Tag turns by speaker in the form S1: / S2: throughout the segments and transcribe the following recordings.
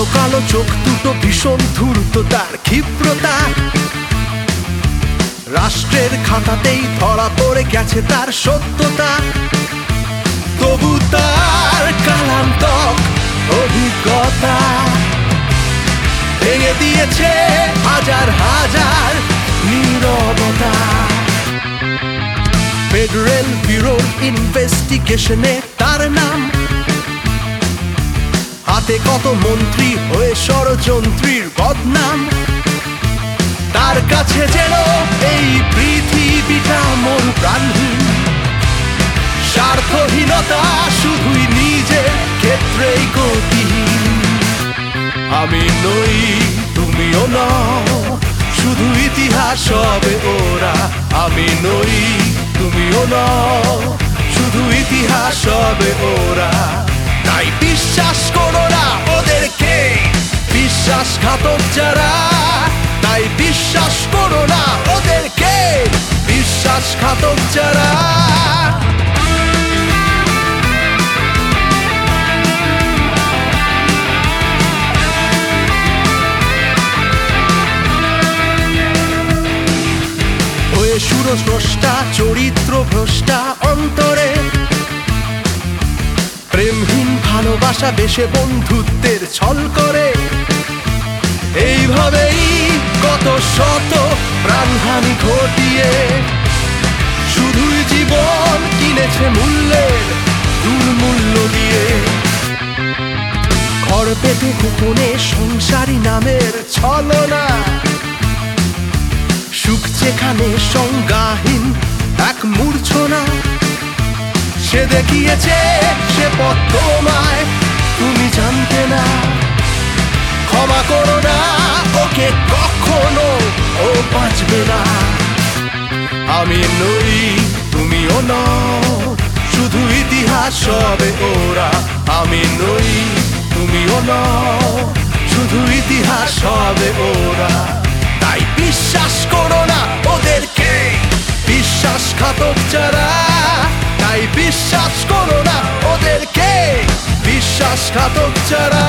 S1: কালো কালো চোখ দুটো ভীষণ ধূর্ত, তার ক্ষিপ্রতা রাষ্ট্রের খাতাতেই ধরা পড়ে গেছে তার সত্যতা। তবু তার কালান্তক অভিজ্ঞতা ভেঙে দিয়েছে হাজার হাজার নীরবতা। ফেডারেল ব্যুরো ইনভেস্টিগেশনে তার নাম, হাতে কত মন্ত্রী হয়ে ষড়যন্ত্রীর বদনাম। তার কাছে যেন এই পৃথিবীটা মন প্রাণহীন, স্বার্থহীনতা শুধুই নিজের ক্ষেত্রেই গতিহীন। আমি নই, তুমিও নও, শুধু ইতিহাস হবে ওরা। আমি নই, তুমিও নও, শুধু ইতিহাস হবে ওরা। তাই বিশ্বাস করো না ওদেরকে, বিশ্বাসঘাতক যারা। তাই বিশ্বাস করো না ওদেরকে, বিশ্বাসঘাতক যারা। হয়ে সুরস্রষ্টা, চরিত্র ভ্রষ্টা অন্তরে, প্রেমহীন ভালোবাসা বেশে বন্ধুত্বের ছল করে। এইভাবেই কত শত প্রাণহানি ঘটিয়ে শুধুই জীবন কিনেছে মূল্যের দুর্মূল্য দিয়ে। ঘর পেতে গোপনে সংসারী নামের ছলনা, সুখ যেখানে সংজ্ঞাহীন এক মূর্ছনা। সে দেখিয়েছে সে পথ তোমায়, তুমি জানতে না। ক্ষমা করো না ওকে, কখনো ও বাঁচবে না। আমি নই, তুমিও নও, শুধু ইতিহাস হবে ওরা। আমি নই, তুমিও নও, শুধু ইতিহাস হবে ওরা। তাই বিশ্বাস করো না ওদেরকে, বিশ্বাসঘাতক যারা। তাই বিশ্বাস করো না ওদেরকে, বিশ্বাসঘাতক যারা।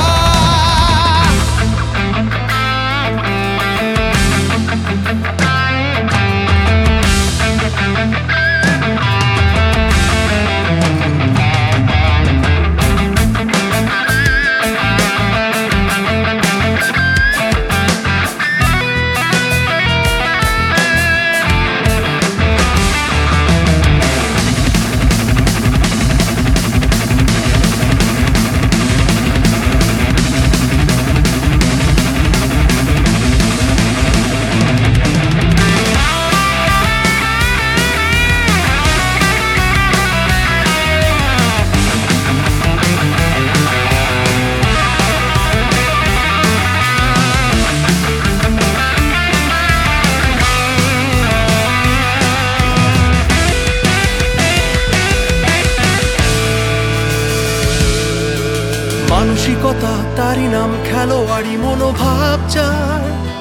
S1: মানসিকতা তারই নাম, খেলোয়াড়ি মনোভাব যার।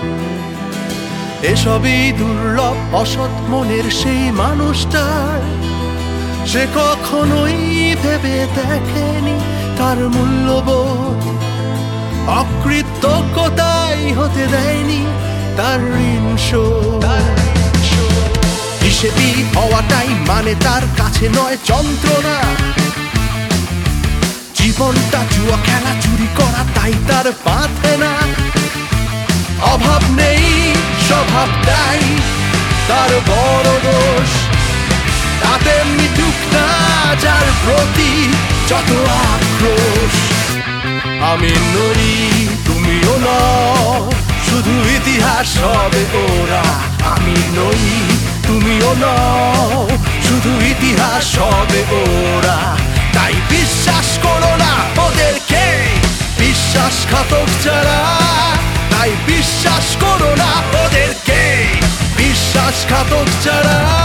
S1: এসবই দুর্লভ অসৎ মনের সেই মানুষটার। সে কখনোই ভেবে দেখেনি তার মূল্যবোধ, অকৃতজ্ঞতাই হতে দেয়নি তার ঋণ শোধ। হিসেবি হওয়াটাই মানে তার কাছে নয় যন্ত্রণা। জীবনটা জুয়া খেলা, চুরি করা তাই তার পাথে না। অভাব নেই, স্বভাবটাই তার বড় দোষ। তাতে মিটুক না যার প্রতি যত আক্রোশ। আমি নই, তুমিও নও, শুধু ইতিহাস হবে ওরা। আমি নই, তুমিও নও, শুধু ইতিহাস হবে ওরা। তাই বিশ্বাস করো না ওদেরকে, বিশ্বাসঘাতক যারা। তাই বিশ্বাস করো না ওদেরকে, বিশ্বাসঘাতক যারা।